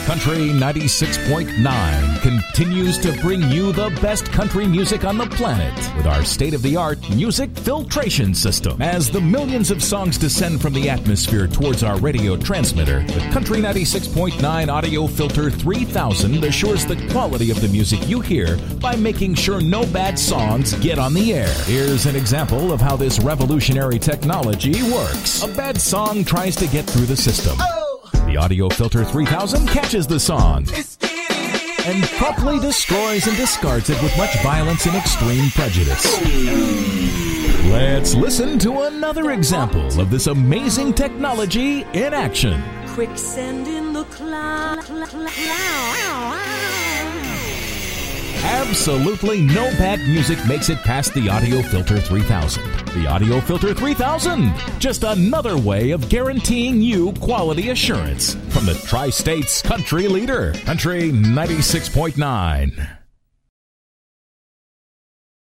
Country 96.9 continues to bring you the best country music on the planet with our state-of-the-art music filtration system. As the millions of songs descend from the atmosphere towards our radio transmitter, the Country 96.9 Audio Filter 3000 assures the quality of the music you hear by making sure no bad songs get on the air. Here's an example of how this revolutionary technology works. A bad song tries to get through the system. The Audio Filter 3000 catches the song and promptly destroys and discards it with much violence and extreme prejudice. Let's listen to another example of this amazing technology in action. Quicksand in the cloud. Absolutely no bad music makes it past the Audio Filter 3000. The Audio Filter 3000, just another way of guaranteeing you quality assurance from the Tri-States country leader, Country 96.9.